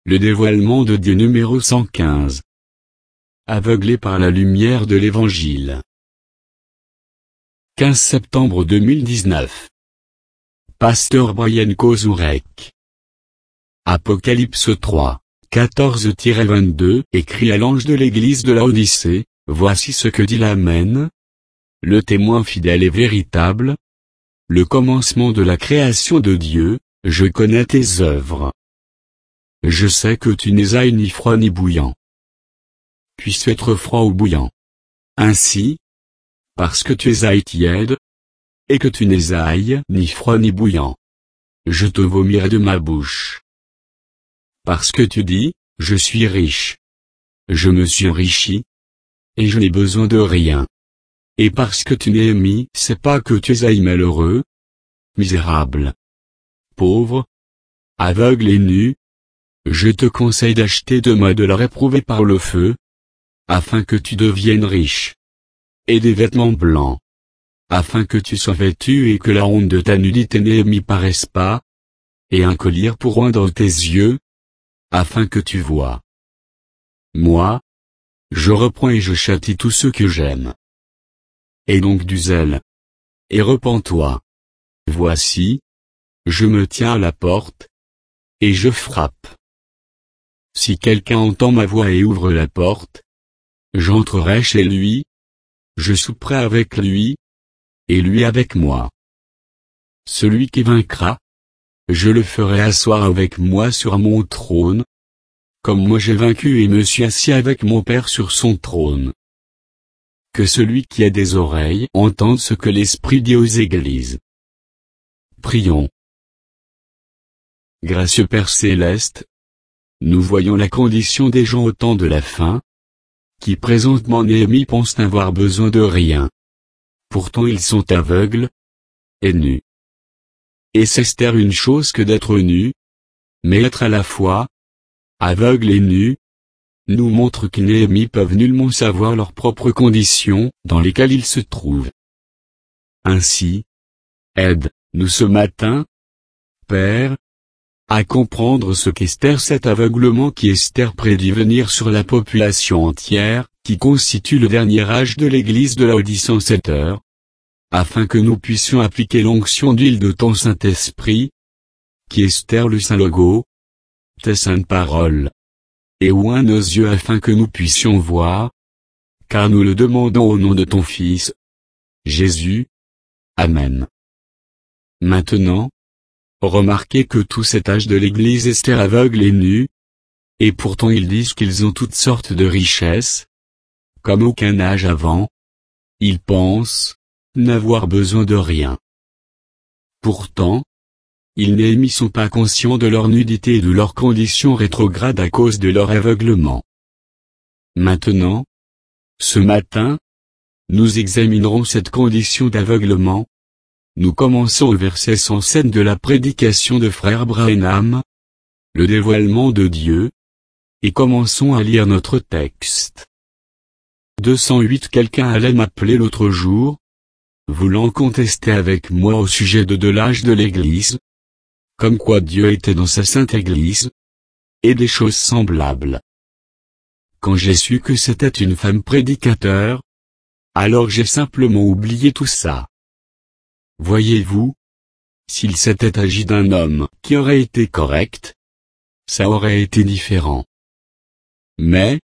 Le dévoilement de Dieu numéro 115. Aveuglé par la lumière de l'Évangile. 15 septembre 2019. Pasteur Brian Kozurek. Apocalypse 3, 14-22 écrit à l'ange de l'église de Laodicée, voici ce que dit l'Amen. Le témoin fidèle et véritable. Le commencement de la création de Dieu, je connais tes œuvres. Je sais que tu n'es ni froid ni bouillant. Puisse être froid ou bouillant. Ainsi, parce que tu es tiède, et que tu n'es ni froid ni bouillant, je te vomirai de ma bouche. Parce que tu dis, je suis riche. Je me suis enrichi, et je n'ai besoin de rien. Et parce que tu n'es mis, c'est pas que tu es malheureux, misérable, pauvre, aveugle et nu. Je te conseille d'acheter de moi de l'or éprouvé par le feu, afin que tu deviennes riche. Et des vêtements blancs, afin que tu sois vêtu et que la honte de ta nudité n'y paraisse pas. Et un collier pour oindre tes yeux, afin que tu vois. Moi, je reprends et je châtie tous ceux que j'aime. Et donc du zèle. Et repens-toi. Voici, je me tiens à la porte, et je frappe. Si quelqu'un entend ma voix et ouvre la porte, j'entrerai chez lui, je souperai avec lui, et lui avec moi. Celui qui vaincra, je le ferai asseoir avec moi sur mon trône, comme moi j'ai vaincu et me suis assis avec mon Père sur son trône. Que celui qui a des oreilles entende ce que l'Esprit dit aux églises. Prions. Gracieux Père céleste, nous voyons la condition des gens au temps de la fin, qui présentement pensent n'avoir besoin de rien. Pourtant ils sont aveugles et nus. Et c'est une chose que d'être nus, mais être à la fois aveugle et nu, nous montre qu'ils peuvent nullement savoir leurs propres conditions dans lesquelles ils se trouvent. Ainsi, aide-nous ce matin, Père, à comprendre ce qu'Esther, cet aveuglement qui Esther prédit venir sur la population entière, qui constitue le dernier âge de l'église de Laodicée en cette heure, afin que nous puissions appliquer l'onction d'huile de ton Saint-Esprit, qui Esther le Saint-Logo, tes saintes paroles, et oint nos yeux afin que nous puissions voir, car nous le demandons au nom de ton Fils, Jésus. Amen. Maintenant, remarquez que tout cet âge de l'église Esther aveugle et nu, et pourtant ils disent qu'ils ont toutes sortes de richesses, comme aucun âge avant. Ils pensent n'avoir besoin de rien. Pourtant, ils sont pas conscients de leur nudité et de leur condition rétrograde à cause de leur aveuglement. Maintenant, ce matin, nous examinerons cette condition d'aveuglement. Nous commençons au verset 107 de la prédication de frère Branham, le dévoilement de Dieu, et commençons à lire notre texte. 208 Quelqu'un allait m'appeler l'autre jour, voulant contester avec moi au sujet de l'âge de l'Église, comme quoi Dieu était dans sa sainte Église, et des choses semblables. Quand j'ai su que c'était une femme prédicateur, alors j'ai simplement oublié tout ça. Voyez-vous, s'il s'était agi d'un homme qui aurait été correct, ça aurait été différent. Mais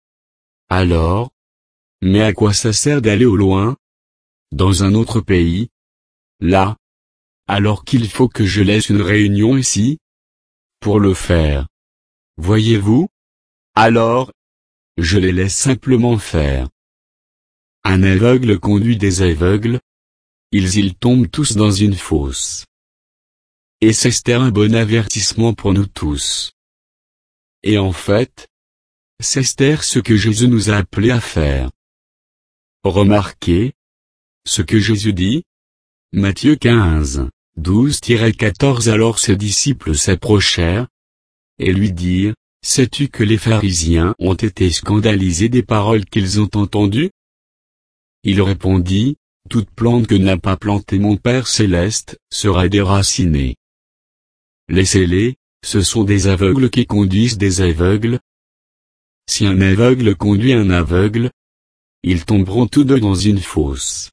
à quoi ça sert d'aller au loin, dans un autre pays, là, alors qu'il faut que je laisse une réunion ici, pour le faire. Voyez-vous? Alors, je les laisse simplement faire. Un aveugle conduit des aveugles, ils tombent tous dans une fosse. Et c'est un bon avertissement pour nous tous. Et en fait, c'est ce que Jésus nous a appelés à faire. Remarquez ce que Jésus dit. Matthieu 15, 12-14 Alors ses disciples s'approchèrent, et lui dirent, sais-tu que les pharisiens ont été scandalisés des paroles qu'ils ont entendues? Il répondit, toute plante que n'a pas plantée mon Père céleste, sera déracinée. Laissez-les, ce sont des aveugles qui conduisent des aveugles. Si un aveugle conduit un aveugle, ils tomberont tous deux dans une fosse.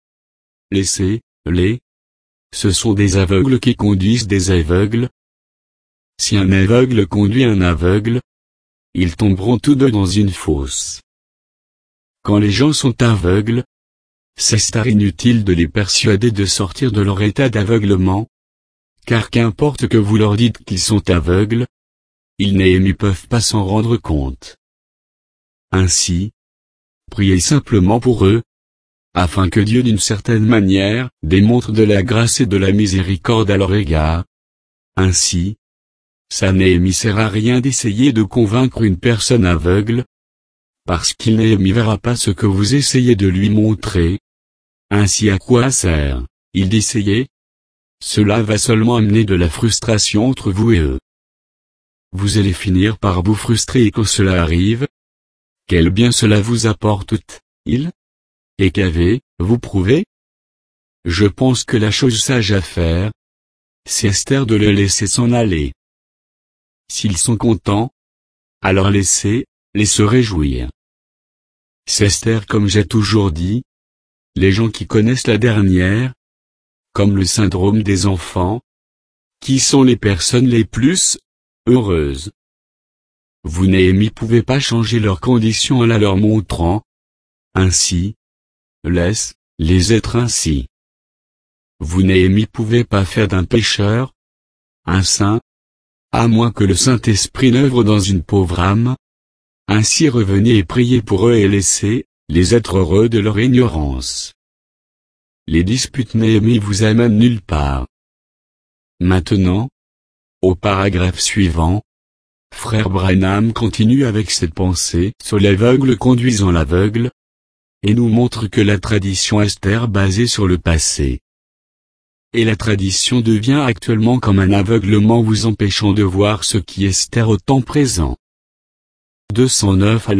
Laissez-les. Ce sont des aveugles qui conduisent des aveugles. Si un aveugle conduit un aveugle, ils tomberont tous deux dans une fosse. Quand les gens sont aveugles, c'est inutile de les persuader de sortir de leur état d'aveuglement, car qu'importe que vous leur dites qu'ils sont aveugles, ils ne peuvent pas s'en rendre compte. Ainsi, priez simplement pour eux, afin que Dieu d'une certaine manière démontre de la grâce et de la miséricorde à leur égard. Ainsi, ça ne sert à rien d'essayer de convaincre une personne aveugle, parce qu'il ne verra pas ce que vous essayez de lui montrer. Ainsi à quoi sert-il d'essayer? Cela va seulement amener de la frustration entre vous et eux. Vous allez finir par vous frustrer et quand cela arrive, quel bien cela vous apporte-t-il? Et qu'avez-vous prouvé? Je pense que la chose sage à faire, c'est de les laisser s'en aller. S'ils sont contents, alors laissez-les se réjouir. C'est comme j'ai toujours dit, les gens qui connaissent la dernière, comme le syndrome des enfants, qui sont les personnes les plus heureuses. Vous ne pouvez pas changer leurs conditions en la leur montrant. Ainsi, laisse-les être ainsi. Vous ne pouvez pas faire d'un pécheur un saint, à moins que le Saint-Esprit n'œuvre dans une pauvre âme. Ainsi revenez et priez pour eux et laissez-les être heureux de leur ignorance. Les disputes ne vous amènent nulle part. Maintenant, au paragraphe suivant, Frère Branham continue avec cette pensée sur l'aveugle conduisant l'aveugle, et nous montre que la tradition est basée sur le passé. Et la tradition devient actuellement comme un aveuglement vous empêchant de voir ce qui est au temps présent. 209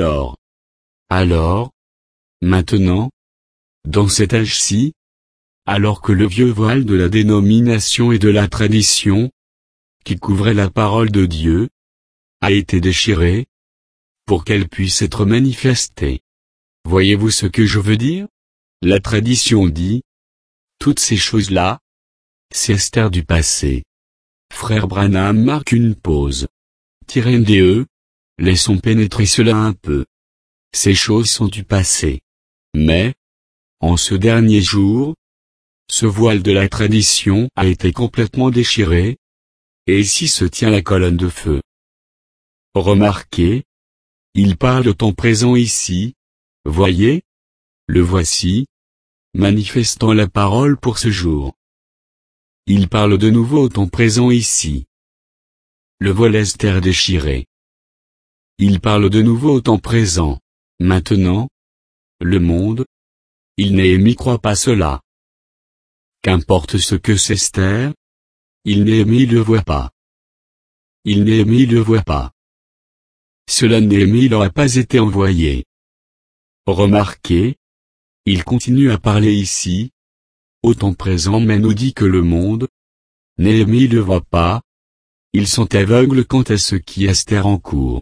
Alors, maintenant, dans cet âge-ci, alors que le vieux voile de la dénomination et de la tradition, qui couvrait la parole de Dieu, a été déchiré, pour qu'elle puisse être manifestée. Voyez-vous ce que je veux dire? La tradition dit, toutes ces choses-là, c'est du passé. Frère Branham marque une pause. NDE, laissons pénétrer cela un peu. Ces choses sont du passé. Mais, en ce dernier jour, ce voile de la tradition a été complètement déchiré, et ici se tient la colonne de feu. Remarquez, il parle au temps présent ici, voyez, le voici, manifestant la parole pour ce jour. Il parle de nouveau au temps présent ici. Le voile est déchiré. Il parle de nouveau au temps présent, maintenant. Le monde, il ne croit pas cela. Qu'importe ce que c'est il ne le voit pas. Il ne le voit pas. Cela ne leur a pas été envoyé. Remarquez, il continue à parler ici, au temps présent mais nous dit que le monde, ne le voit pas. Ils sont aveugles quant à ce qui est en cours.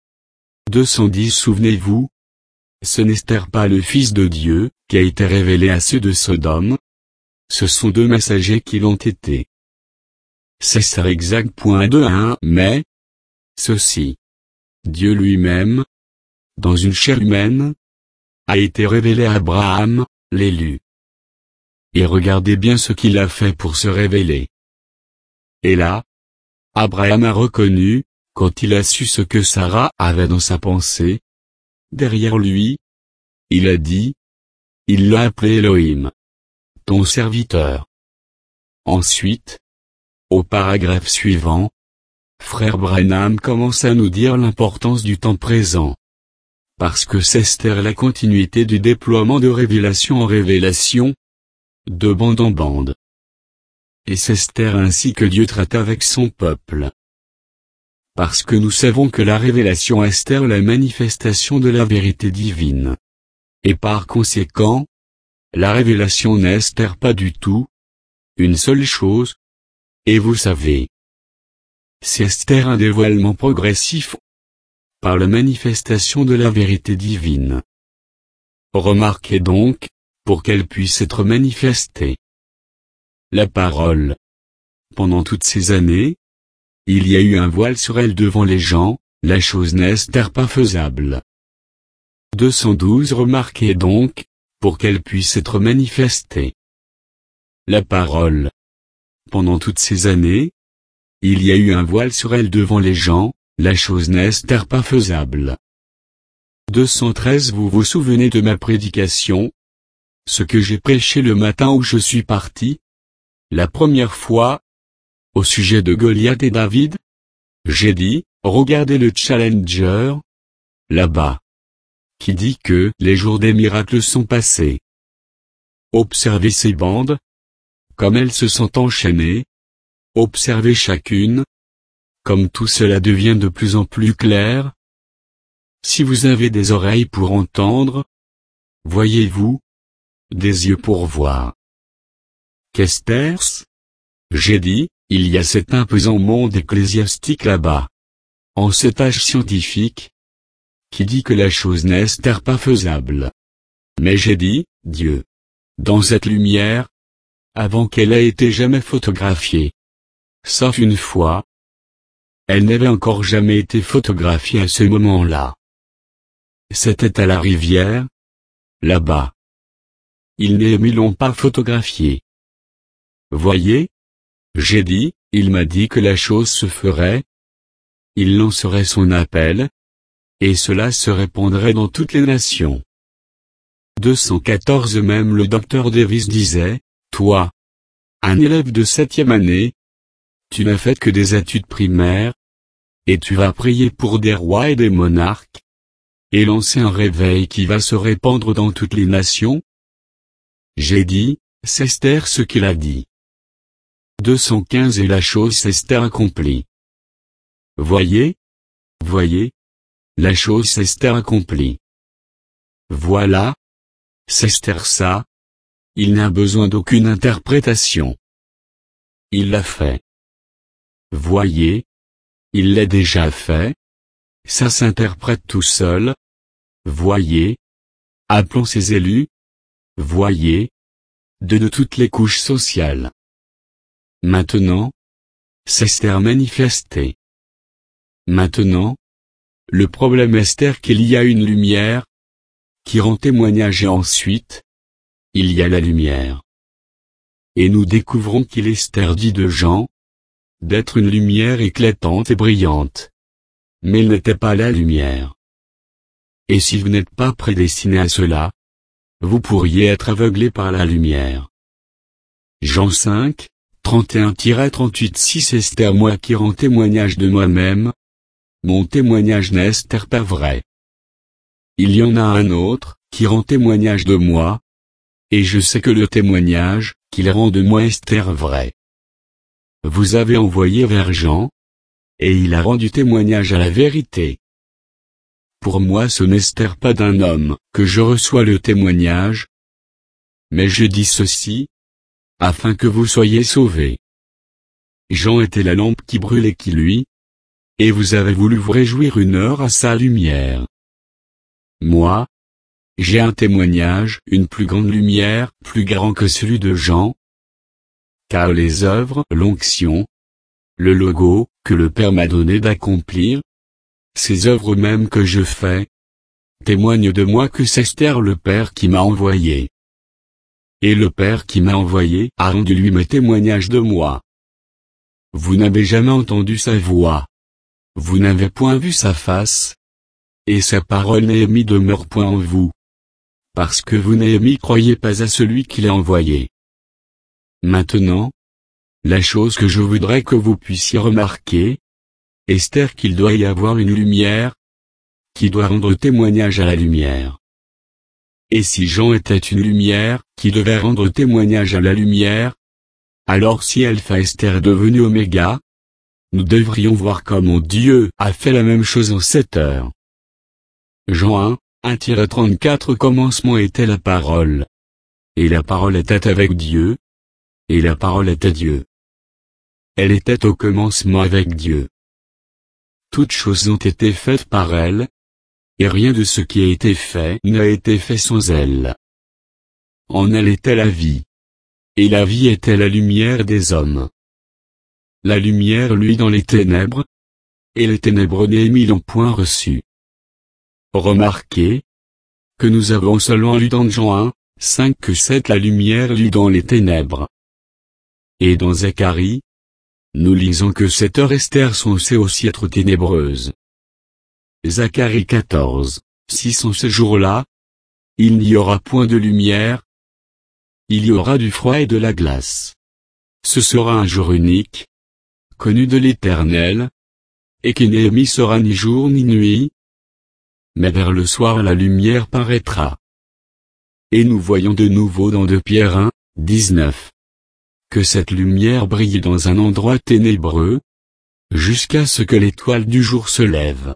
210 Souvenez-vous, ce n'est pas le Fils de Dieu, qui a été révélé à ceux de Sodome. Ce sont deux messagers qui l'ont été. C'est ça exact. 2:1 Mais, ceci. Dieu lui-même, dans une chair humaine, a été révélé à Abraham, l'élu. Et regardez bien ce qu'il a fait pour se révéler. Et là, Abraham a reconnu, quand il a su ce que Sarah avait dans sa pensée, derrière lui, il a dit, il l'a appelé Elohim, ton serviteur. Ensuite, au paragraphe suivant, Frère Branham commence à nous dire l'importance du temps présent. Parce que c'est la continuité du déploiement de révélation en révélation, de bande en bande. Et c'est ainsi que Dieu traite avec son peuple. Parce que nous savons que la révélation est la manifestation de la vérité divine. Et par conséquent, la révélation n'est pas du tout une seule chose. Et vous savez, c'est Esther un dévoilement progressif par la manifestation de la vérité divine. Remarquez donc, pour qu'elle puisse être manifestée. La parole. Pendant toutes ces années, il y a eu un voile sur elle devant les gens, la chose n'est pas faisable. 212 Remarquez donc, pour qu'elle puisse être manifestée. La parole. Pendant toutes ces années, il y a eu un voile sur elle devant les gens, la chose n'est pas faisable. 213 Vous vous souvenez de ma prédication? Ce que j'ai prêché le matin où je suis parti? La première fois, au sujet de Goliath et David? J'ai dit, regardez le Challenger, là-bas, qui dit que les jours des miracles sont passés. Observez ces bandes, comme elles se sont enchaînées. Observez chacune, comme tout cela devient de plus en plus clair. Si vous avez des oreilles pour entendre, voyez-vous, des yeux pour voir. Qu'est-ce? J'ai dit, il y a cet imposant monde ecclésiastique là-bas, en cet âge scientifique, qui dit que la chose n'est pas faisable. Mais j'ai dit, Dieu, dans cette lumière, avant qu'elle ait été jamais photographiée, sauf une fois, elle n'avait encore jamais été photographiée à ce moment-là. C'était à la rivière, là-bas. Ils ne l'ont pas photographiée. Voyez? J'ai dit, il m'a dit que la chose se ferait. Il lancerait son appel, et cela se répandrait dans toutes les nations. 214 Même le docteur Davis disait, toi, un élève de 7e année, tu n'as fait que des études primaires, et tu vas prier pour des rois et des monarques, et lancer un réveil qui va se répandre dans toutes les nations? J'ai dit, c'est Esther ce qu'il a dit. 215 Et la chose s'est accomplie. Voyez? Voyez? La chose s'est accomplie. Voilà. C'est Esther ça. Il n'a besoin d'aucune interprétation. Il l'a fait. Voyez? Il l'a déjà fait. Ça s'interprète tout seul. Voyez? Appelons ses élus. Voyez? De toutes les couches sociales. Maintenant, c'est Esther manifestée. Maintenant, le problème Esther qu'il y a une lumière, qui rend témoignage et ensuite, il y a la lumière. Et nous découvrons qu'il Esther dit de Jean, d'être une lumière éclatante et brillante. Mais il n'était pas la lumière. Et si vous n'êtes pas prédestiné à cela, vous pourriez être aveuglé par la lumière. Jean 5, 31-38 6 Esther moi qui rends témoignage de moi-même. Mon témoignage n'est pas vrai. Il y en a un autre, qui rend témoignage de moi. Et je sais que le témoignage, qu'il rend de moi est vrai. Vous avez envoyé vers Jean, et il a rendu témoignage à la vérité. Pour moi ce n'est pas d'un homme, que je reçois le témoignage. Mais je dis ceci, afin que vous soyez sauvés. Jean était la lampe qui brûlait qui lui, et vous avez voulu vous réjouir une heure à sa lumière. Moi, j'ai un témoignage, une plus grande lumière, plus grand que celui de Jean. Car les œuvres, l'onction, le logo, que le Père m'a donné d'accomplir, ces œuvres mêmes que je fais, témoignent de moi que c'est Esther le Père qui m'a envoyé. Et le Père qui m'a envoyé a rendu lui-même témoignage de moi. Vous n'avez jamais entendu sa voix. Vous n'avez point vu sa face. Et sa parole Néhémie demeure point en vous. Parce que vous Néhémie croyez pas à celui qui l'a envoyé. Maintenant, la chose que je voudrais que vous puissiez remarquer, Esther qu'il doit y avoir une lumière, qui doit rendre témoignage à la lumière. Et si Jean était une lumière, qui devait rendre témoignage à la lumière, alors si Alpha Esther est devenu Oméga, nous devrions voir comment Dieu a fait la même chose en 7 heures. Jean 1-34 Commencement était la parole. Et la parole était avec Dieu. Et la parole était Dieu. Elle était au commencement avec Dieu. toutes choses ont été faites par elle, et rien de ce qui a été fait n'a été fait sans elle. En elle était la vie. Et la vie était la lumière des hommes. La lumière luit dans les ténèbres, et les ténèbres n'y l'ont point reçue. Remarquez que nous avons seulement lu dans Jean 1, 5 que cette la lumière luit dans les ténèbres. Et dans Zacharie, nous lisons que cette heure Esther censée aussi être ténébreuse. Zacharie 14, 6 en ce jour-là, il n'y aura point de lumière, il y aura du froid et de la glace. Ce sera un jour unique, connu de l'Éternel, et qui n'y sera ni jour ni nuit, mais vers le soir la lumière paraîtra. Et nous voyons de nouveau dans 2 Pierre 1, 19, que cette lumière brille dans un endroit ténébreux, jusqu'à ce que l'étoile du jour se lève.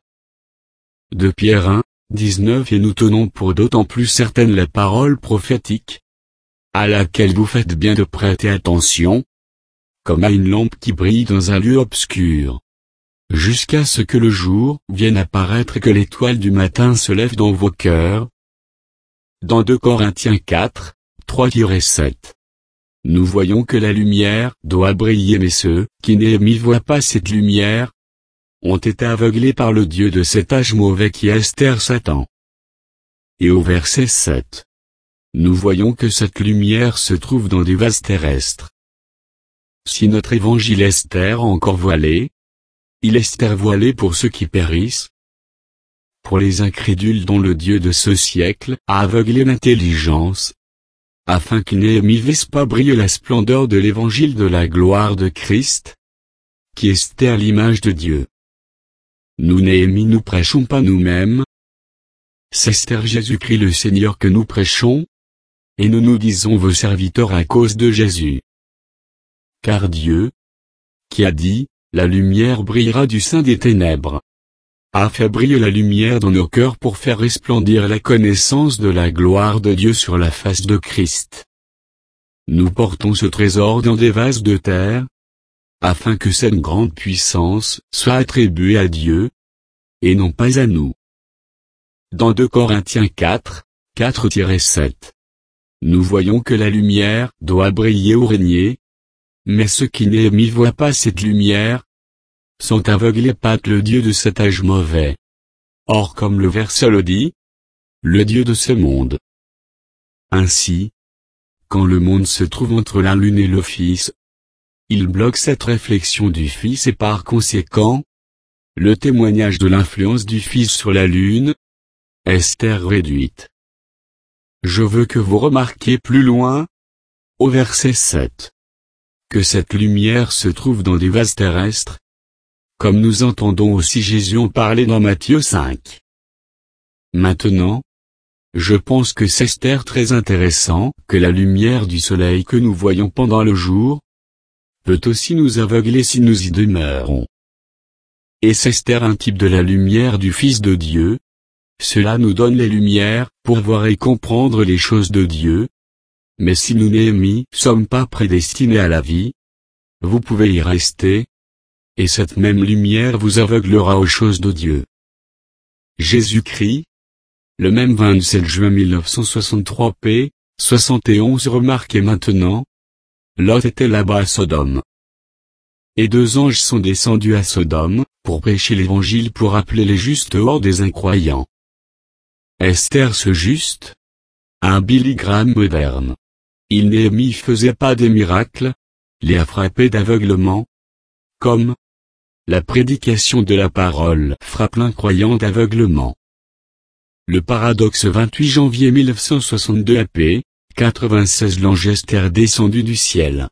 2 Pierre 1, 19 Et nous tenons pour d'autant plus certaine la parole prophétique, à laquelle vous faites bien de prêter attention, comme à une lampe qui brille dans un lieu obscur, jusqu'à ce que le jour vienne apparaître et que l'étoile du matin se lève dans vos cœurs. Dans 2 Corinthiens 4, 3-7. Nous voyons que la lumière doit briller mais ceux qui n'y voient pas cette lumière ont été aveuglés par le Dieu de cet âge mauvais qui est Esther Satan. Et au verset 7. Nous voyons que cette lumière se trouve dans des vases terrestres. Si notre évangile est Esther encore voilé, il est Esther voilé pour ceux qui périssent, pour les incrédules dont le Dieu de ce siècle a aveuglé l'intelligence, afin qu'ils n'y vissent pas briller la splendeur de l'évangile de la gloire de Christ, qui est Esther l'image de Dieu. Nous nous prêchons pas nous-mêmes, c'est Esther Jésus-Christ le Seigneur que nous prêchons, et nous nous disons vos serviteurs à cause de Jésus. Car Dieu, qui a dit, la lumière brillera du sein des ténèbres, a fait briller la lumière dans nos cœurs pour faire resplendir la connaissance de la gloire de Dieu sur la face de Christ. Nous portons ce trésor dans des vases de terre, afin que cette grande puissance soit attribuée à Dieu, et non pas à nous. Dans 2 Corinthiens 4, 4-7. Nous voyons que la lumière doit briller ou régner, mais ceux qui n'y voient pas cette lumière sont aveuglés par le Dieu de cet âge mauvais. Or comme le verset le dit, le Dieu de ce monde. Ainsi, quand le monde se trouve entre la lune et le Fils, il bloque cette réflexion du Fils et par conséquent, le témoignage de l'influence du Fils sur la lune, Esther réduite. Je veux que vous remarquiez plus loin, au verset 7, que cette lumière se trouve dans des vases terrestres, comme nous entendons aussi Jésus en parler dans Matthieu 5. Maintenant, je pense que c'est Esther très intéressant que la lumière du soleil que nous voyons pendant le jour peut aussi nous aveugler si nous y demeurons. Et c'est Esther un type de la lumière du Fils de Dieu. Cela nous donne les lumières pour voir et comprendre les choses de Dieu. Mais si nous n'y sommes pas prédestinés à la vie, vous pouvez y rester, et cette même lumière vous aveuglera aux choses de Dieu. Jésus-Christ, le même 27 juin 1963 p. 71 Remarquez maintenant, Lot était là-bas à Sodome. Et 2 anges sont descendus à Sodome, pour prêcher l'évangile pour appeler les justes hors des incroyants. Esther ce juste, un Billy Graham moderne. Il n'y faisait pas des miracles, les a frappés d'aveuglement, comme la prédication de la parole frappe l'incroyant d'aveuglement. Le paradoxe 28 janvier 1962 AP, 96 L'ange Esther descendu du ciel.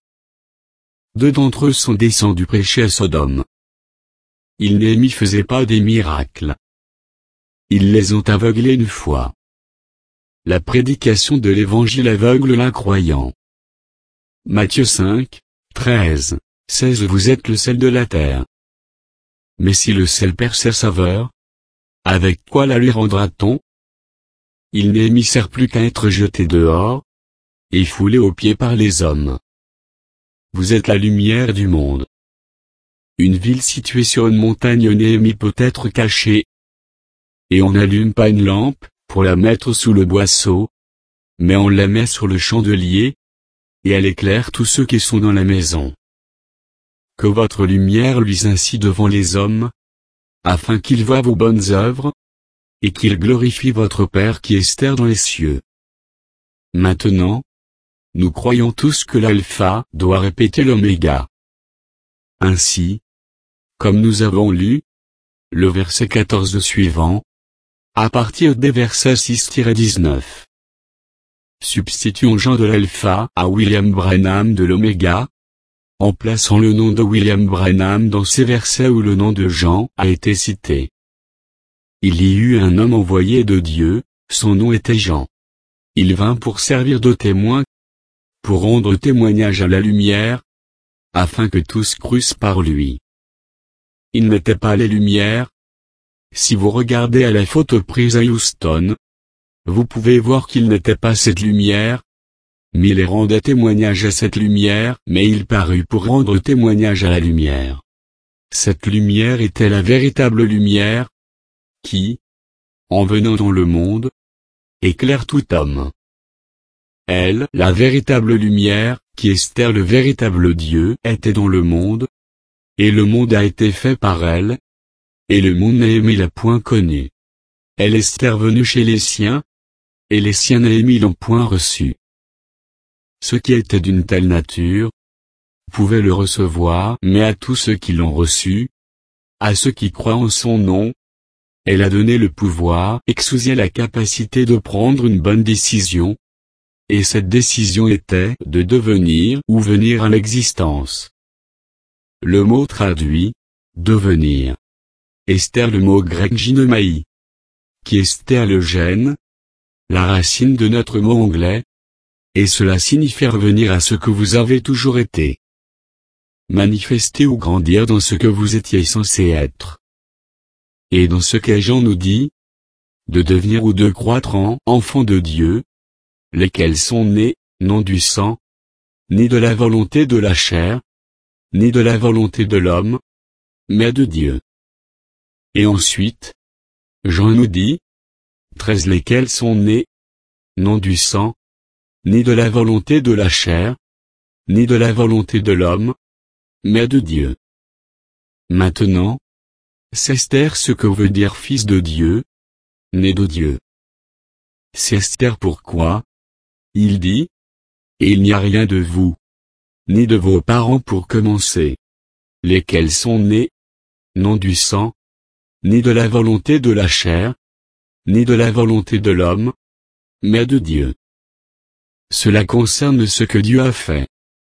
2 d'entre eux sont descendus prêcher à Sodome. Ils n'y faisaient pas des miracles. Ils les ont aveuglés une fois. La prédication de l'évangile aveugle l'incroyant. Matthieu 5, 13, 16 Vous êtes le sel de la terre. Mais si le sel perd sa saveur, avec quoi la lui rendra-t-on? Il n'y sert plus qu'à être jeté dehors, et foulé aux pieds par les hommes. Vous êtes la lumière du monde. une ville située sur une montagne Néhémie peut être cachée. Et on n'allume pas une lampe, pour la mettre sous le boisseau, mais on la met sur le chandelier, et elle éclaire tous ceux qui sont dans la maison. Que votre lumière luise ainsi devant les hommes, afin qu'ils voient vos bonnes œuvres, et qu'ils glorifient votre Père qui est dans les cieux. Maintenant, nous croyons tous que l'alpha doit répéter l'oméga. Ainsi, comme nous avons lu, le verset 14 suivant, à partir des versets 6-19. Substituons Jean de l'alpha à William Branham de l'oméga, en plaçant le nom de William Branham dans ces versets où le nom de Jean a été cité. Il y eut un homme envoyé de Dieu, son nom était Jean. Il vint pour servir de témoin, pour rendre témoignage à la lumière, afin que tous crussent par lui. Il n'était pas les lumières. Si vous regardez à la photo prise à Houston, vous pouvez voir qu'il n'était pas cette lumière, mais il rendait témoignage à cette lumière, mais il parut pour rendre témoignage à la lumière. Cette lumière était la véritable lumière, qui, en venant dans le monde, éclaire tout homme. Elle, la véritable lumière, qui est le véritable Dieu, était dans le monde, et le monde a été fait par elle, et le monde Néhémie l'a point connue. Elle est venue chez les siens, et les siens Néhémie l'ont point reçue. Ceux qui étaient d'une telle nature pouvaient le recevoir, mais à tous ceux qui l'ont reçu, à ceux qui croient en son nom, elle a donné le pouvoir, exousia la capacité de prendre une bonne décision, et cette décision était de devenir ou venir à l'existence. Le mot traduit, devenir, est le mot grec ginomai, qui est le gène, la racine de notre mot anglais, et cela signifie revenir à ce que vous avez toujours été. Manifester ou grandir dans ce que vous étiez censé être. Et dans ce que Jean nous dit, de devenir ou de croître en enfants de Dieu, lesquels sont nés, non du sang, ni de la volonté de la chair, ni de la volonté de l'homme, mais de Dieu. Et ensuite, Jean nous dit, 13 lesquels sont nés, non du sang, ni de la volonté de la chair, ni de la volonté de l'homme, mais de Dieu. Maintenant, c'est ce que veut dire fils de Dieu, né de Dieu. C'est pourquoi il dit, et il n'y a rien de vous, ni de vos parents pour commencer, lesquels sont nés, non du sang, ni de la volonté de la chair, ni de la volonté de l'homme, mais de Dieu. Cela concerne ce que Dieu a fait.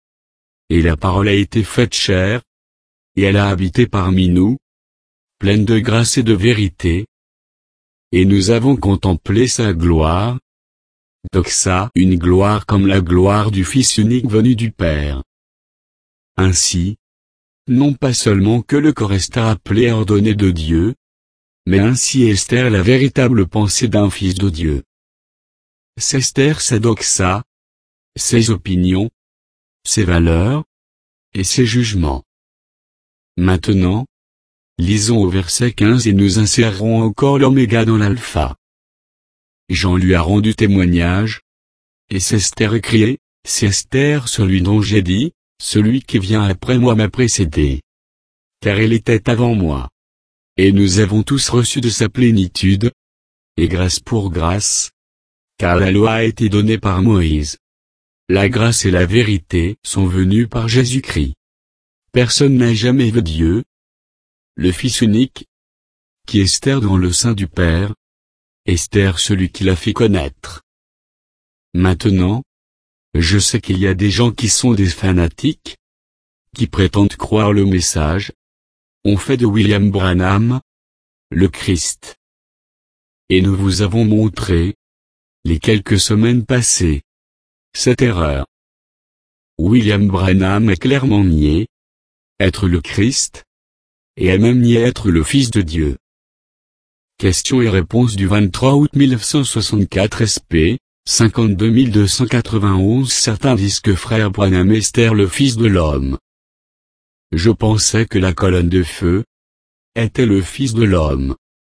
Et la parole a été faite chair, et elle a habité parmi nous, pleine de grâce et de vérité. Et nous avons contemplé sa gloire, doxa, une gloire comme la gloire du Fils unique venu du Père. Ainsi, non pas seulement que le corps est appelé et ordonné de Dieu, mais ainsi est la véritable pensée d'un Fils de Dieu. C'est sa doxa, ses opinions, ses valeurs, et ses jugements. Maintenant, lisons au verset 15 et nous insérerons encore l'oméga dans l'alpha. Jean lui a rendu témoignage, et c'est écrit, c'est celui dont j'ai dit, celui qui vient après moi m'a précédé. Car il était avant moi. Et nous avons tous reçu de sa plénitude, et grâce pour grâce, car la loi a été donnée par Moïse. La grâce et la vérité sont venues par Jésus-Christ. Personne n'a jamais vu Dieu, le Fils unique, qui est dans le sein du Père, est celui qui l'a fait connaître. Maintenant, je sais qu'il y a des gens qui sont des fanatiques, qui prétendent croire le message, on fait de William Branham, le Christ. Et nous vous avons montré, les quelques semaines passées, cette erreur. William Branham est clairement nié, être le Christ, et a même nié être le Fils de Dieu. Questions et réponses du 23 août 1964 SP, 52 291. Certains disent que frère Branham est le Fils de l'homme. je pensais que la colonne de feu était le Fils de l'homme.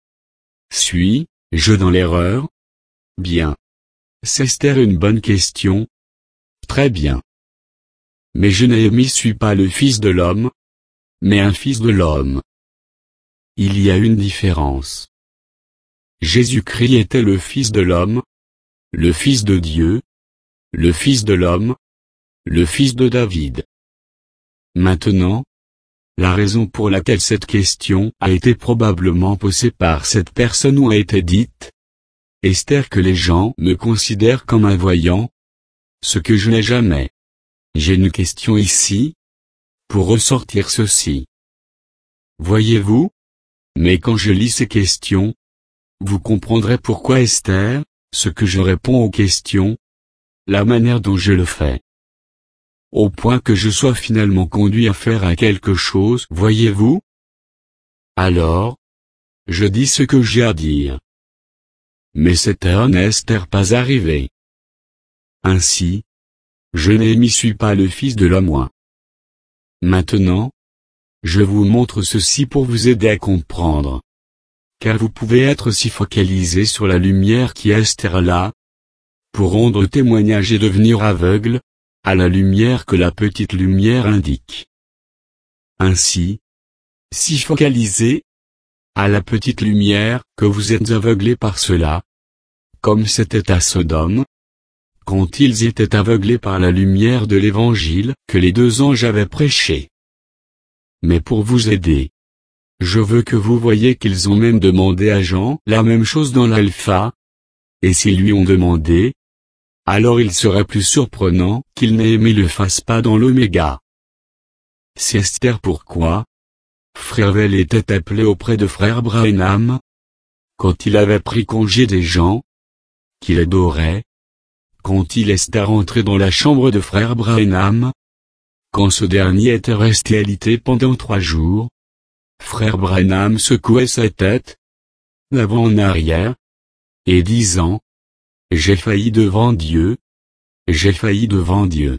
Suis-je dans l'erreur? Bien. C'est Esther une bonne question. Très bien. Mais je Néhémie suis pas le Fils de l'homme, mais un Fils de l'homme. Il y a une différence. Jésus-Christ était le Fils de l'homme, le Fils de Dieu, le Fils de l'homme, le Fils de David. Maintenant, la raison pour laquelle cette question a été probablement posée par cette personne ou a été dite, Esther, que les gens me considèrent comme un voyant, ce que je n'ai jamais. J'ai une question ici, pour ressortir ceci. Voyez-vous? Mais quand je lis ces questions, vous comprendrez pourquoi Esther, ce que je réponds aux questions, la manière dont je le fais. Au point que je sois finalement conduit à faire à quelque chose, voyez-vous? Alors, je dis ce que j'ai à dire. Mais cette heure n'est pas arrivée. Ainsi, je Néhémie suis pas le Fils de l'homme. Maintenant, je vous montre ceci pour vous aider à comprendre. Car vous pouvez être si focalisé sur la lumière qui est Esther là, pour rendre témoignage et devenir aveugle, à la lumière que la petite lumière indique. Ainsi, si focalisé, à la petite lumière, que vous êtes aveuglé par cela, comme c'était à Sodome, quand ils étaient aveuglés par la lumière de l'évangile que les 2 anges avaient prêché. Mais pour vous aider, je veux que vous voyiez qu'ils ont même demandé à Jean la même chose dans l'alpha, et s'ils lui ont demandé, alors il serait plus surprenant qu'il Néhémie le fasse pas dans l'oméga. C'est Esther pourquoi Frère Vel était appelé auprès de Frère Branham, quand il avait pris congé des gens qu'il adorait, quand il était rentré dans la chambre de Frère Branham, quand ce dernier était resté alité pendant 3 jours, Frère Branham secouait sa tête, d'avant en arrière, et disant, j'ai failli devant Dieu, j'ai failli devant Dieu.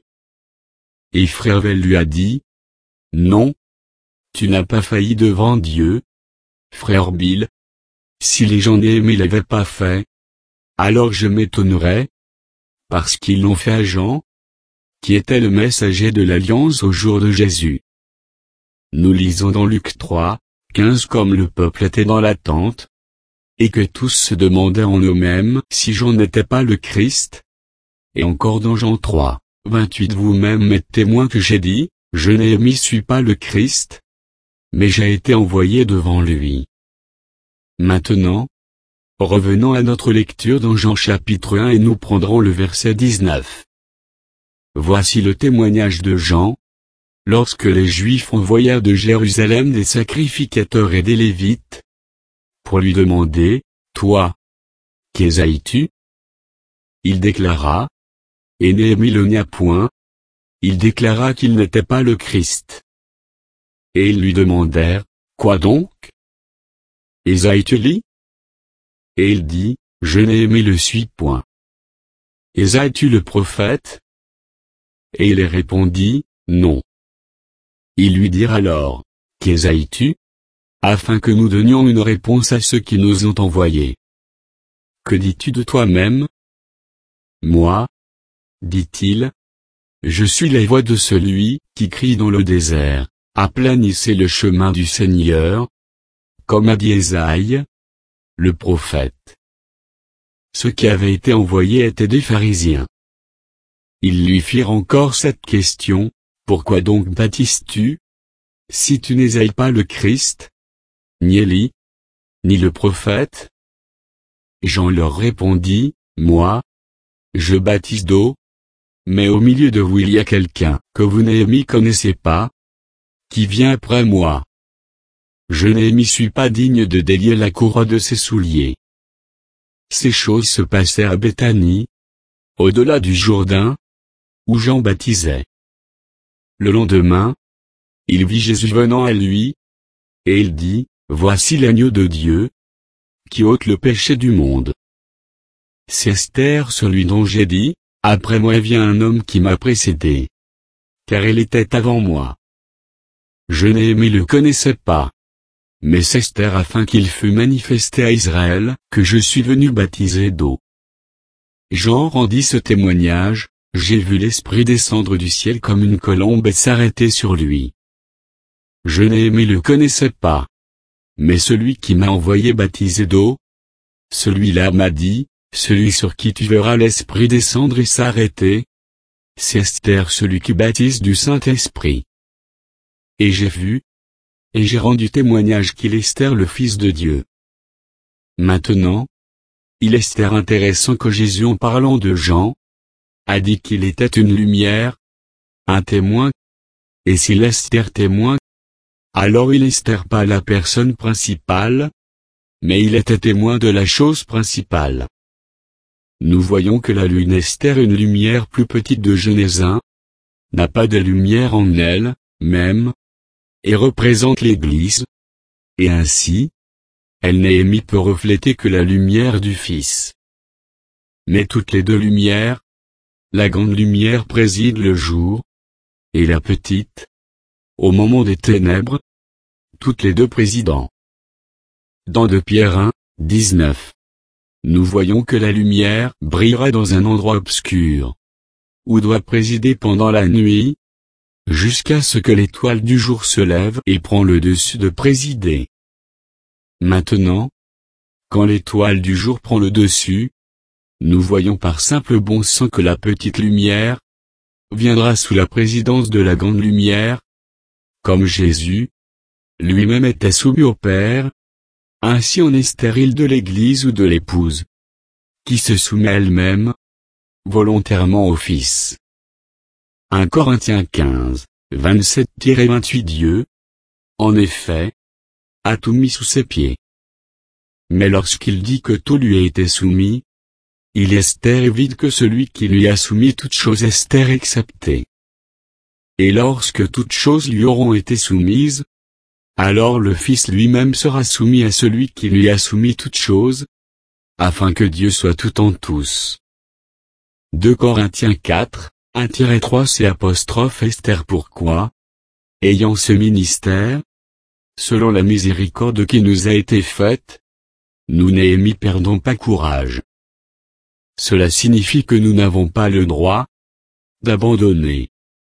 Et Frère Vel lui a dit, non, tu n'as pas failli devant Dieu, Frère Bill. Si les gens Néhémie l'avaient pas fait, alors je m'étonnerais, parce qu'ils l'ont fait à Jean, qui était le messager de l'Alliance au jour de Jésus. Nous lisons dans Luc 3, 15 comme le peuple était dans l'attente, et que tous se demandaient en eux-mêmes si Jean n'était pas le Christ. Et encore dans Jean 3, 28 vous-même êtes témoins que j'ai dit, je Néhémie suis pas le Christ, mais j'ai été envoyé devant lui. Maintenant, revenons à notre lecture dans Jean chapitre 1 et nous prendrons le verset 19. Voici le témoignage de Jean. Lorsque les Juifs envoyèrent de Jérusalem des sacrificateurs et des Lévites, pour lui demander, toi, qui es-tu? Il déclara, et Néhémie le nia point, il déclara qu'il n'était pas le Christ. Et ils lui demandèrent, quoi donc? Es-tu? Et il dit, je Néhémie le suis point. Es-tu le prophète? Et il répondit, non. Ils lui dirent alors, qui es-tu? Afin que nous donnions une réponse à ceux qui nous ont envoyés. Que dis-tu de toi-même? Moi, dit-il, je suis la voix de celui qui crie dans le désert, aplanissez le chemin du Seigneur, comme a dit Ésaïe, le prophète. Ceux qui avaient été envoyés étaient des pharisiens. Ils lui firent encore cette question, pourquoi donc baptises-tu, si tu n'es pas le Christ, ni Élie, ni le prophète? Jean leur répondit, moi, je baptise d'eau, mais au milieu de vous il y a quelqu'un que vous Néhémie connaissez pas, qui vient après moi. Je Néhémie suis pas digne de délier la courroie de ses souliers. Ces choses se passèrent à Béthanie, au-delà du Jourdain, où Jean baptisait. Le lendemain, il vit Jésus venant à lui, et il dit, voici l'agneau de Dieu, qui ôte le péché du monde. C'est Esther celui dont j'ai dit, après moi vient un homme qui m'a précédé. Car il était avant moi. Je Néhémie le connaissais pas. Mais c'est Esther afin qu'il fût manifesté à Israël, que je suis venu baptiser d'eau. Jean rendit ce témoignage, j'ai vu l'Esprit descendre du ciel comme une colombe et s'arrêter sur lui. Je Néhémie le connaissais pas. Mais celui qui m'a envoyé baptiser d'eau, celui-là m'a dit, celui sur qui tu verras l'Esprit descendre et s'arrêter, c'est Esther celui qui baptise du Saint-Esprit. Et j'ai vu, et j'ai rendu témoignage qu'il est Esther le Fils de Dieu. Maintenant, il est Esther intéressant que Jésus en parlant de Jean, a dit qu'il était une lumière, un témoin, et s'il est Esther témoin, alors il est Esther pas la personne principale, mais il était témoin de la chose principale. Nous voyons que la lune Esther, une lumière plus petite de Genèse 1, n'a pas de lumière en elle, même, et représente l'Église, et ainsi, elle Néhémie peut refléter que la lumière du Fils. Mais toutes les deux lumières, la grande lumière préside le jour, et la petite, au moment des ténèbres, toutes les deux présidant. Dans 2 Pierre 1, 19. Nous voyons que la lumière brillera dans un endroit obscur, où doit présider pendant la nuit, jusqu'à ce que l'étoile du jour se lève et prend le dessus de présider. Maintenant, quand l'étoile du jour prend le dessus, nous voyons par simple bon sens que la petite lumière viendra sous la présidence de la grande lumière, comme Jésus lui-même était soumis au Père. Ainsi on est stérile de l'Église ou de l'épouse, qui se soumet elle-même, volontairement au Fils. 1 Corinthiens 15, 27-28 Dieu, en effet, a tout mis sous ses pieds. Mais lorsqu'il dit que tout lui a été soumis, il Esther évite que celui qui lui a soumis toutes choses Esther exceptée. Et lorsque toutes choses lui auront été soumises, alors le Fils lui-même sera soumis à celui qui lui a soumis toutes choses, afin que Dieu soit tout en tous. 2 Corinthiens 4, 1-3 C'est apostrophe Esther pourquoi, ayant ce ministère, selon la miséricorde qui nous a été faite, nous Néhémie perdons pas courage. Cela signifie que nous n'avons pas le droit d'abandonner.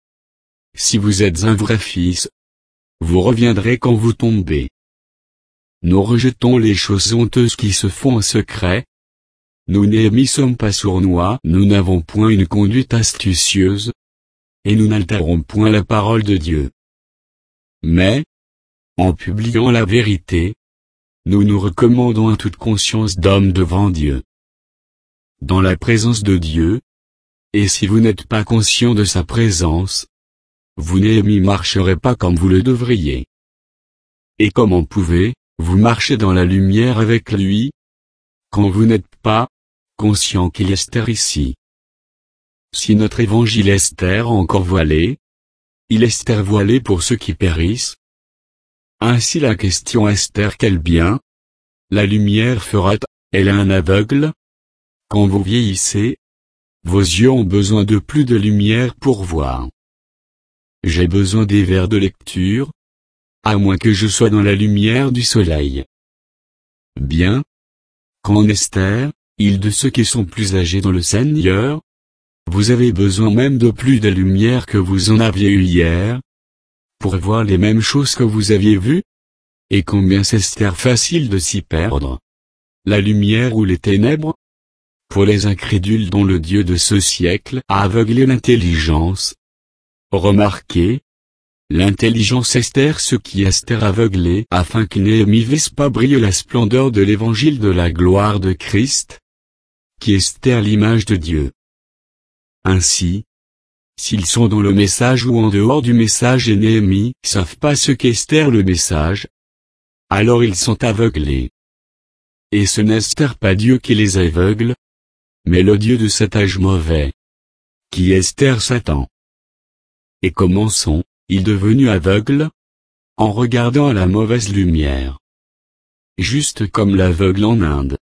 Si vous êtes un vrai fils, vous reviendrez quand vous tombez. Nous rejetons les choses honteuses qui se font en secret. Nous Néhémie sommes pas sournois, nous n'avons point une conduite astucieuse, et nous n'altérons point la parole de Dieu. Mais, en publiant la vérité, nous nous recommandons à toute conscience d'homme devant Dieu. Dans la présence de Dieu, et si vous n'êtes pas conscient de sa présence, vous Néhémie marcherez pas comme vous le devriez. Et comment pouvez-vous marcher dans la lumière avec lui, quand vous n'êtes pas conscient qu'il est Esther ici? Si notre évangile est Esther encore voilé, il est Esther voilé pour ceux qui périssent. Ainsi la question Esther quel bien la lumière fera-t-elle un aveugle? Quand vous vieillissez, vos yeux ont besoin de plus de lumière pour voir. J'ai besoin des verres de lecture, à moins que je sois dans la lumière du soleil. Bien. Qu'en Esther, il de ceux qui sont plus âgés dans le Seigneur, vous avez besoin même de plus de lumière que vous en aviez eu hier, pour voir les mêmes choses que vous aviez vues? Et combien c'est Esther facile de s'y perdre. La lumière ou les ténèbres? Pour les incrédules dont le Dieu de ce siècle a aveuglé l'intelligence. Remarquez, l'intelligence Esther ce qui Esther aveuglé afin que Néhémie visse pas briller la splendeur de l'évangile de la gloire de Christ, qui est Esther l'image de Dieu. Ainsi, s'ils sont dans le message ou en dehors du message et Néhémie savent pas ce qu'est Esther le message, alors ils sont aveuglés. Et ce n'est Esther pas Dieu qui les aveugle, mais le Dieu de cet âge mauvais, qui est Esther Satan. Et comment sont-ils devenus aveugles? En regardant à la mauvaise lumière. Juste comme l'aveugle en Inde.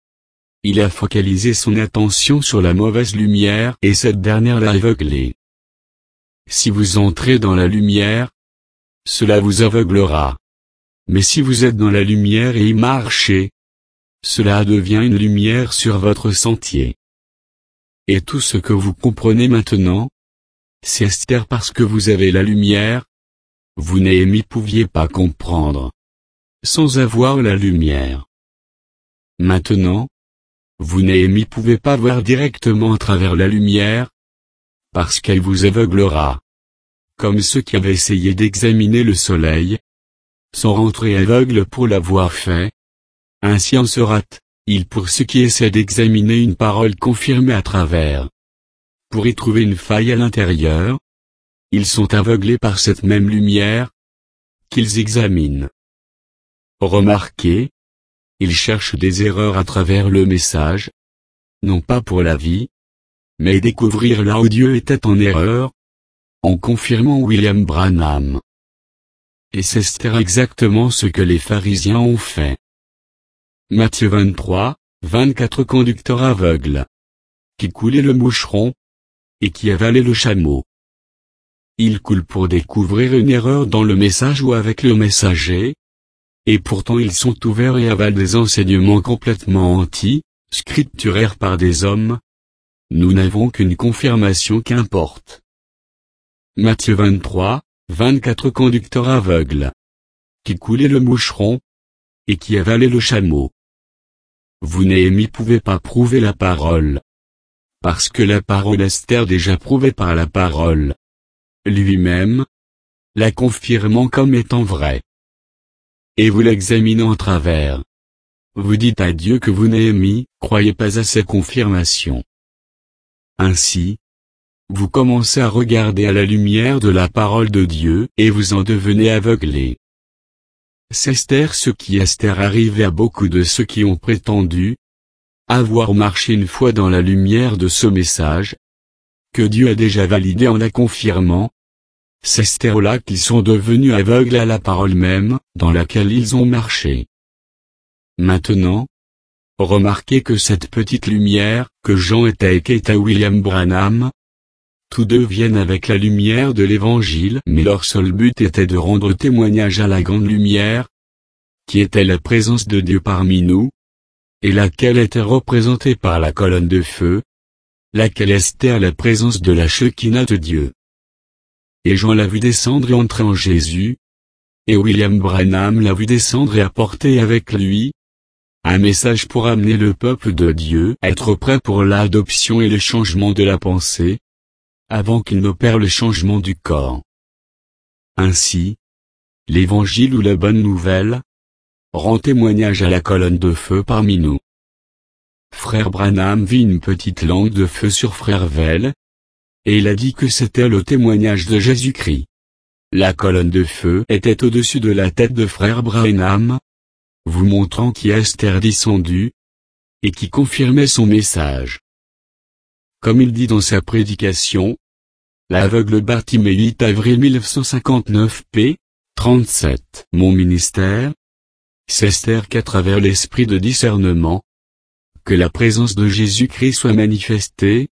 Il a focalisé son attention sur la mauvaise lumière et cette dernière l'a aveuglé. Si vous entrez dans la lumière, cela vous aveuglera. Mais si vous êtes dans la lumière et y marchez, cela devient une lumière sur votre sentier. Et tout ce que vous comprenez maintenant, c'est Esther parce que vous avez la lumière, vous Néhémie pouviez pas comprendre, sans avoir la lumière. Maintenant, vous Néhémie pouvez pas voir directement à travers la lumière, parce qu'elle vous aveuglera. Comme ceux qui avaient essayé d'examiner le soleil, sont rentrés aveugles pour l'avoir fait. Ainsi en sera-t-il pour ceux qui essaient d'examiner une parole confirmée à travers. Pour y trouver une faille à l'intérieur, ils sont aveuglés par cette même lumière qu'ils examinent. Remarquez, ils cherchent des erreurs à travers le message, non pas pour la vie, mais découvrir là où Dieu était en erreur, en confirmant William Branham. Et c'est exactement ce que les pharisiens ont fait. Matthieu 23, 24 conducteurs aveugles, qui coulaient le moucheron, et qui avalaient le chameau. Ils coulent pour découvrir une erreur dans le message ou avec le messager, et pourtant ils sont ouverts et avalent des enseignements complètement anti-scripturaires par des hommes. Nous n'avons qu'une confirmation qu'importe. Matthieu 23, 24 conducteurs aveugles, qui coulaient le moucheron, et qui avalaient le chameau. Vous Néhémie pouvez pas prouver la parole. Parce que la parole Esther déjà prouvée par la parole lui-même, la confirmant comme étant vraie. Et vous l'examinant en travers. Vous dites à Dieu que vous Néhémie, croyez pas à ces confirmations. Ainsi, vous commencez à regarder à la lumière de la parole de Dieu et vous en devenez aveuglé. C'est Esther ce qui Esther arrivait à beaucoup de ceux qui ont prétendu avoir marché une fois dans la lumière de ce message, que Dieu a déjà validé en la confirmant. C'est Esther là qu'ils sont devenus aveugles à la parole même, dans laquelle ils ont marché. Maintenant, remarquez que cette petite lumière, que Jean était et qu'est à William Branham, tous deux viennent avec la lumière de l'Évangile, mais leur seul but était de rendre témoignage à la grande lumière, qui était la présence de Dieu parmi nous, et laquelle était représentée par la colonne de feu, laquelle était la présence de la Shekinah de Dieu. Et Jean l'a vu descendre et entrer en Jésus, et William Branham l'a vu descendre et apporter avec lui un message pour amener le peuple de Dieu à être prêt pour l'adoption et le changement de la pensée, avant qu'il n'opère le changement du corps. Ainsi, l'Évangile ou la bonne nouvelle rend témoignage à la colonne de feu parmi nous. Frère Branham vit une petite langue de feu sur Frère Vell, et il a dit que c'était le témoignage de Jésus-Christ. La colonne de feu était au-dessus de la tête de Frère Branham, vous montrant qui est Esther descendu, et qui confirmait son message. Comme il dit dans sa prédication, l'aveugle Bartimée 8 avril 1959 p. 37. Mon ministère, c'est Esther qu'à travers l'esprit de discernement, que la présence de Jésus-Christ soit manifestée.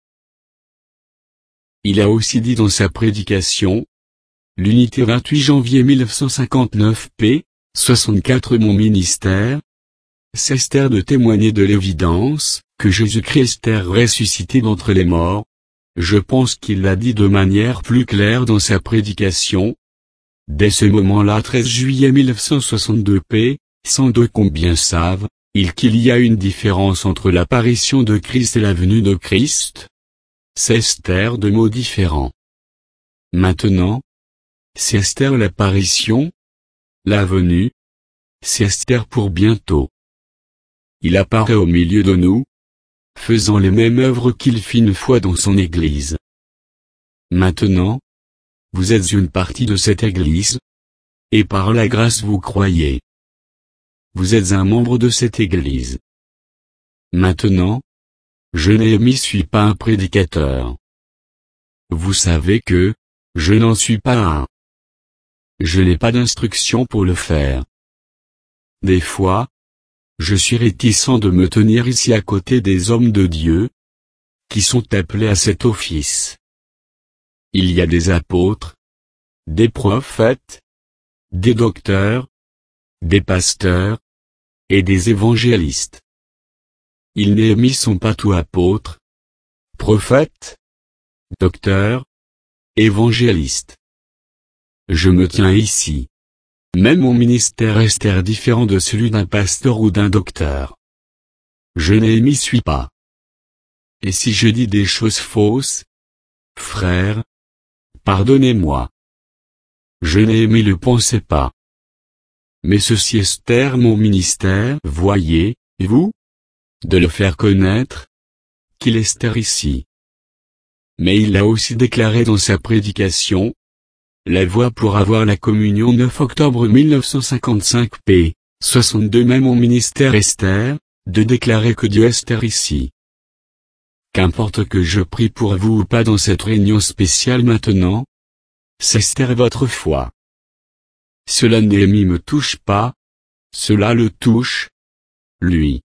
Il a aussi dit dans sa prédication, l'unité 28 janvier 1959 p. 64 Mon ministère, c'est Esther de témoigner de l'évidence, que Jésus-Christ est ressuscité d'entre les morts. Je pense qu'il l'a dit de manière plus claire dans sa prédication. Dès ce moment-là 13 juillet 1962 p. 102 Combien savent-ils qu'il y a une différence entre l'apparition de Christ et la venue de Christ? C'est Esther de mots différents. Maintenant, c'est Esther l'apparition, la venue, c'est Esther pour bientôt. Il apparaît au milieu de nous, faisant les mêmes œuvres qu'il fit une fois dans son Église. Maintenant, vous êtes une partie de cette Église, et par la grâce vous croyez. Vous êtes un membre de cette Église. Maintenant, je Néhémie suis pas un prédicateur. Vous savez que, je n'en suis pas un. Je n'ai pas d'instruction pour le faire. Des fois, je suis réticent de me tenir ici à côté des hommes de Dieu, qui sont appelés à cet office. Il y a des apôtres, des prophètes, des docteurs, des pasteurs, et des évangélistes. Ils Néhémie sont pas tous apôtres, prophètes, docteurs, évangélistes. Je me tiens ici. Même mon ministère est différent de celui d'un pasteur ou d'un docteur. Je Néhémie suis pas. Et si je dis des choses fausses, frères, pardonnez-moi. Je Néhémie le pensais pas. Mais ceci est mon ministère, voyez, vous, de le faire connaître, qu'il est ici. Mais il l'a aussi déclaré dans sa prédication, La Voix pour avoir la communion 9 octobre 1955 p. 62 même mon ministère Esther, de déclarer que Dieu est ici. Qu'importe que je prie pour vous ou pas dans cette réunion spéciale maintenant, c'est votre foi. Cela Néhémie me touche pas, cela le touche, lui.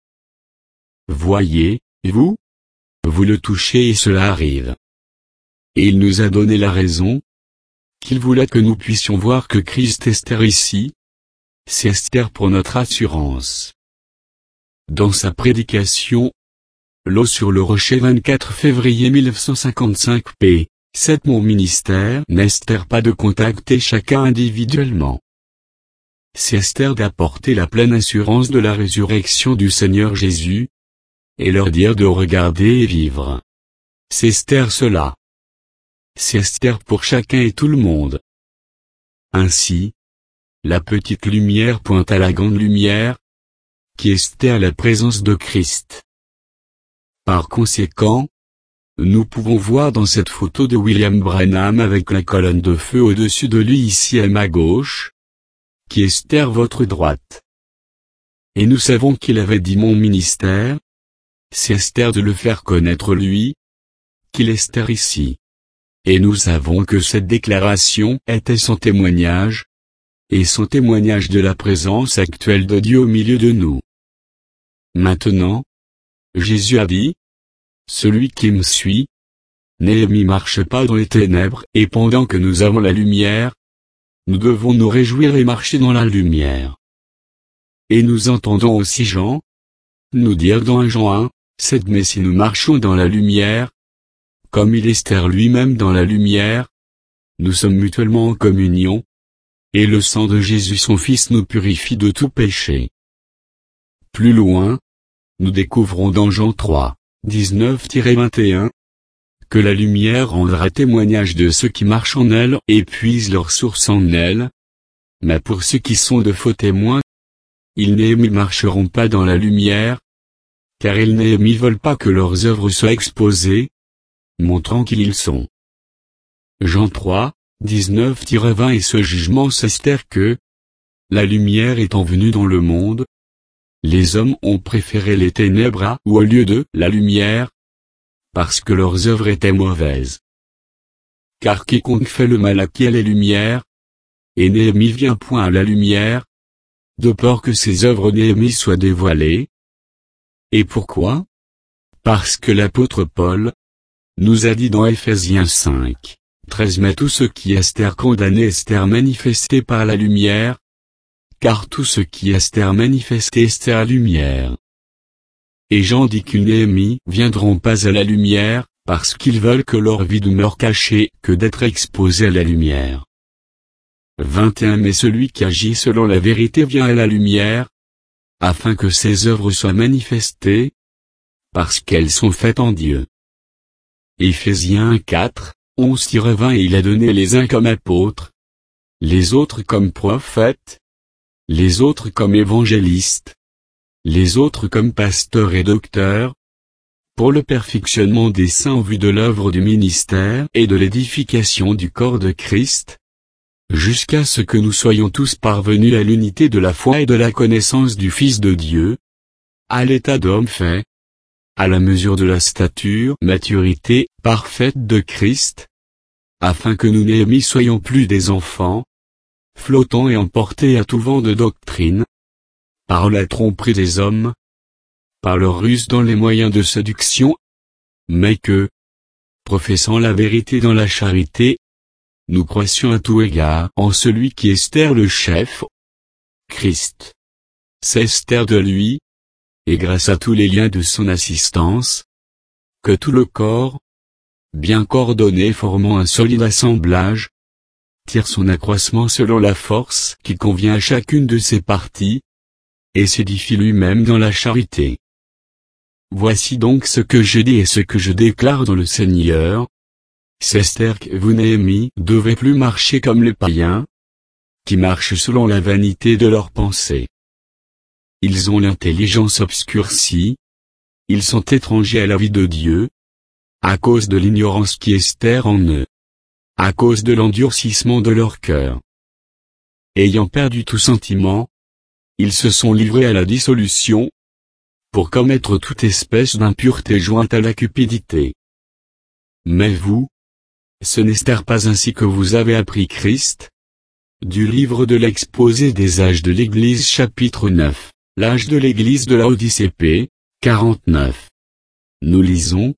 Voyez, vous le touchez et cela arrive. Et il nous a donné la raison, qu'il voulait que nous puissions voir que Christ est ici, c'est Esther pour notre assurance. Dans sa prédication, L'eau sur le rocher 24 février 1955 p. 7 mon ministère n'Esther pas de contacter chacun individuellement. C'est Esther d'apporter la pleine assurance de la résurrection du Seigneur Jésus, et leur dire de regarder et vivre. C'est Esther cela. C'est Esther pour chacun et tout le monde. Ainsi, la petite lumière pointe à la grande lumière, qui est la présence de Christ. Par conséquent, nous pouvons voir dans cette photo de William Branham avec la colonne de feu au-dessus de lui ici à ma gauche, qui est votre droite. Et nous savons qu'il avait dit mon ministère, c'est Esther de le faire connaître lui, qu'il est ici. Et nous savons que cette déclaration était son témoignage, et son témoignage de la présence actuelle de Dieu au milieu de nous. Maintenant, Jésus a dit, celui qui me suit, Néhémie marche pas dans les ténèbres, et pendant que nous avons la lumière, nous devons nous réjouir et marcher dans la lumière. Et nous entendons aussi Jean nous dire dans 1 Jean 1, 7 mais si nous marchons dans la lumière, comme il est lui-même dans la lumière, nous sommes mutuellement en communion, et le sang de Jésus son Fils nous purifie de tout péché. Plus loin, nous découvrons dans Jean 3, 19-21, que la lumière rendra témoignage de ceux qui marchent en elle et puisent leur source en elle. Mais pour ceux qui sont de faux témoins, ils ne marcheront pas dans la lumière, car ils ne veulent pas que leurs œuvres soient exposées, montrant qui ils sont. Jean 3, 19-20 et ce jugement c'est que, la lumière étant venue dans le monde, les hommes ont préféré les ténèbres à ou au lieu de la lumière, parce que leurs œuvres étaient mauvaises. Car quiconque fait le mal acquiert les lumières, et Néhémie vient point à la lumière, de peur que ses œuvres Néhémie soient dévoilées. Et pourquoi? Parce que l'apôtre Paul nous a dit dans Ephésiens 5, 13 mais tout ce qui est condamné est manifesté par la lumière, car tout ce qui est manifesté est la lumière. Et Jean dit qu'une Néhémie viendront pas à la lumière, parce qu'ils veulent que leur vie demeure cachée que d'être exposée à la lumière. 21 Mais celui qui agit selon la vérité vient à la lumière, afin que ses œuvres soient manifestées, parce qu'elles sont faites en Dieu. Éphésiens 4, 11-20 Et il a donné les uns comme apôtres, les autres comme prophètes, les autres comme évangélistes, les autres comme pasteurs et docteurs, pour le perfectionnement des saints en vue de l'œuvre du ministère et de l'édification du corps de Christ, jusqu'à ce que nous soyons tous parvenus à l'unité de la foi et de la connaissance du Fils de Dieu, à l'état d'homme fait, à la mesure de la stature, maturité, parfaite de Christ, afin que nous Néhémie soyons plus des enfants, flottants et emportés à tout vent de doctrine, par la tromperie des hommes, par leur ruse dans les moyens de séduction, mais que, professant la vérité dans la charité, nous croissions à tout égard en celui qui est Esther le chef, Christ. C'est Esther de lui, et grâce à tous les liens de son assistance, que tout le corps, bien coordonné formant un solide assemblage, tire son accroissement selon la force qui convient à chacune de ses parties, et s'édifie lui-même dans la charité. Voici donc ce que je dis et ce que je déclare dans le Seigneur. C'est Esther que vous Néhémie devez plus marcher comme les païens, qui marchent selon la vanité de leurs pensées. Ils ont l'intelligence obscurcie, ils sont étrangers à la vie de Dieu, à cause de l'ignorance qui est en eux, à cause de l'endurcissement de leur cœur. Ayant perdu tout sentiment, ils se sont livrés à la dissolution, pour commettre toute espèce d'impureté jointe à la cupidité. Mais vous, ce n'est pas ainsi que vous avez appris Christ. Du livre de l'exposé des âges de l'Église chapitre 9, l'âge de l'Église de Laodicée p. 49. Nous lisons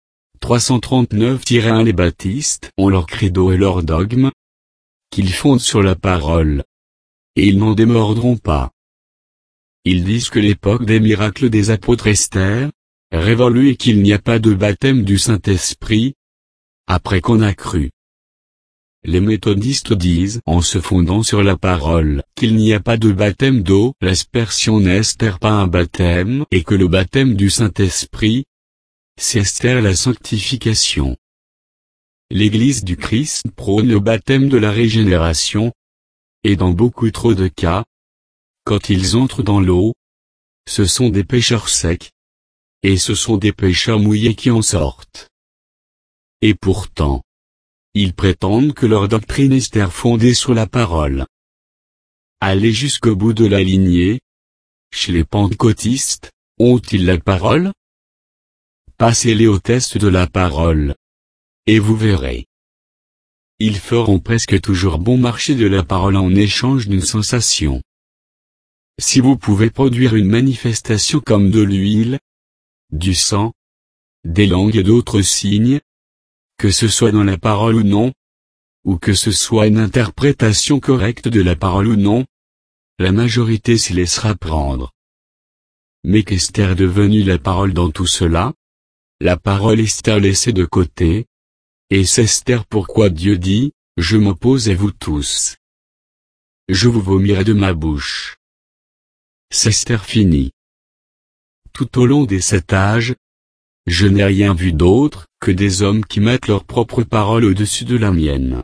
339-1 Les baptistes ont leur credo et leur dogme, qu'ils fondent sur la parole. Et ils n'en démordront pas. Ils disent que l'époque des miracles des apôtres Esther, révolue et qu'il n'y a pas de baptême du Saint-Esprit, après qu'on a cru. Les méthodistes disent, en se fondant sur la parole, qu'il n'y a pas de baptême d'eau, l'aspersion n'est pas un baptême, et que le baptême du Saint-Esprit, c'est Esther la sanctification. L'Église du Christ prône le baptême de la régénération, et dans beaucoup trop de cas, quand ils entrent dans l'eau, ce sont des pécheurs secs, et ce sont des pécheurs mouillés qui en sortent. Et pourtant, ils prétendent que leur doctrine est fondée sur la parole. Allez jusqu'au bout de la lignée. Chez les pentecôtistes, ont-ils la parole? Passez-les au test de la parole. Et vous verrez. Ils feront presque toujours bon marché de la parole en échange d'une sensation. Si vous pouvez produire une manifestation comme de l'huile, du sang, des langues et d'autres signes, que ce soit dans la parole ou non, ou que ce soit une interprétation correcte de la parole ou non, la majorité s'y laissera prendre. Mais qu'est-ce devenu la parole dans tout cela? La parole est laissée de côté. Et c'est pourquoi Dieu dit, je m'oppose à vous tous. Je vous vomirai de ma bouche. C'est fini. Tout au long des 7 âges, je n'ai rien vu d'autre que des hommes qui mettent leur propre parole au-dessus de la mienne.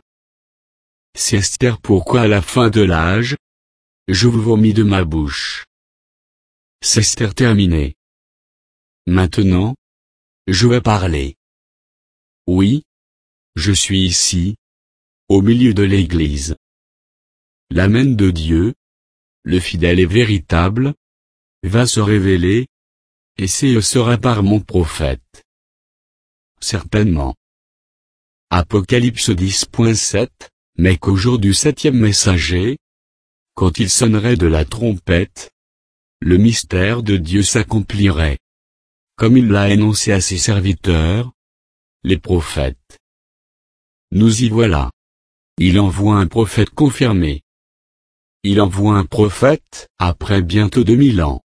C'est pourquoi à la fin de l'âge, je vous vomis de ma bouche. C'est terminé. Maintenant, je vais parler. Oui, je suis ici, au milieu de l'Église. L'Amen de Dieu, le fidèle et véritable, va se révéler, et ce sera par mon prophète. Certainement. Apocalypse 10.7, mais qu'au jour du 7e messager, quand il sonnerait de la trompette, le mystère de Dieu s'accomplirait. Comme il l'a énoncé à ses serviteurs, les prophètes. Nous y voilà. Il envoie un prophète confirmé. Il envoie un prophète, après bientôt 2000 ans.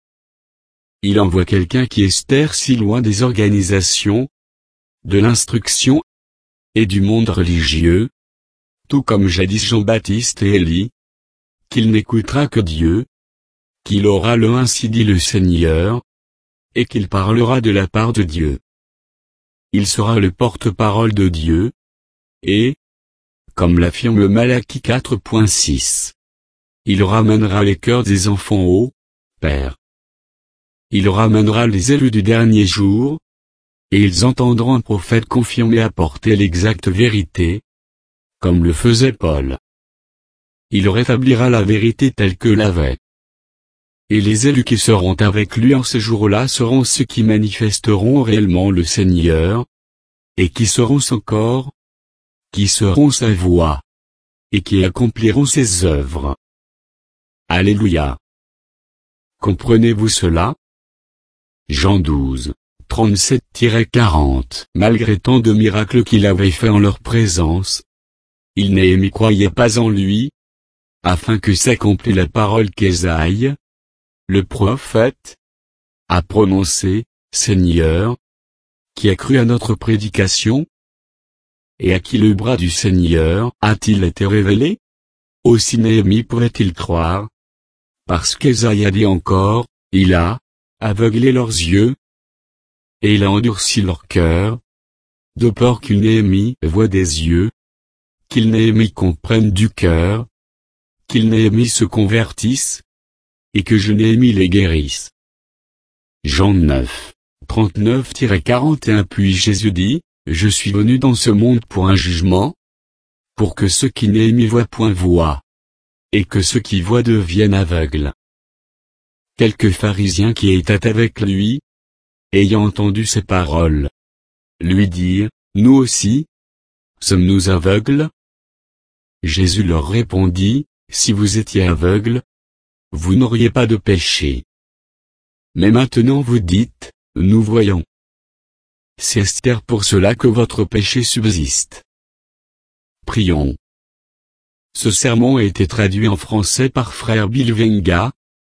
Il envoie quelqu'un qui est si loin des organisations, de l'instruction, et du monde religieux, tout comme jadis Jean-Baptiste et Élie, qu'il n'écoutera que Dieu, qu'il aura le ainsi dit le Seigneur, et qu'il parlera de la part de Dieu. Il sera le porte-parole de Dieu, et, comme l'affirme Malachie 4.6, il ramènera les cœurs des enfants au Père. Il ramènera les élus du dernier jour, et ils entendront un prophète confirmé apporter l'exacte vérité, comme le faisait Paul. Il rétablira la vérité telle que l'avait. Et les élus qui seront avec lui en ce jour-là seront ceux qui manifesteront réellement le Seigneur, et qui seront son corps, qui seront sa voix, et qui accompliront ses œuvres. Alléluia. Comprenez-vous cela? Jean 12, 37-40. Malgré tant de miracles qu'il avait fait en leur présence, Néhémie croyait pas en lui, afin que s'accomplisse la parole qu'Ésaïe, le prophète, a prononcée, Seigneur, qui a cru à notre prédication? Et à qui le bras du Seigneur a-t-il été révélé? Aussi Néhémie pourrait-il croire? Parce qu'Ésaïe a dit encore, il a aveuglé leurs yeux, et il a endurci leur cœur, de peur qu'il Néhémie voie des yeux, qu'il Néhémie comprenne du cœur, qu'il Néhémie se convertisse, et que je Néhémie les guérisse. Jean 9, 39-41. Puis Jésus dit, je suis venu dans ce monde pour un jugement, pour que ceux qui Néhémie voient point voient, et que ceux qui voient deviennent aveugles. Quelques pharisiens qui étaient avec lui, ayant entendu ces paroles, lui dirent, nous aussi, sommes-nous aveugles? Jésus leur répondit, si vous étiez aveugles, vous n'auriez pas de péché. Mais maintenant vous dites, nous voyons. C'est pour cela que votre péché subsiste. Prions. Ce sermon a été traduit en français par frère Bilvenga.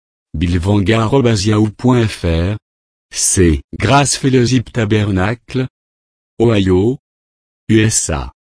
bilvenga@yahoo.fr. C'est Grace Fellowship Tabernacle, Ohio, USA.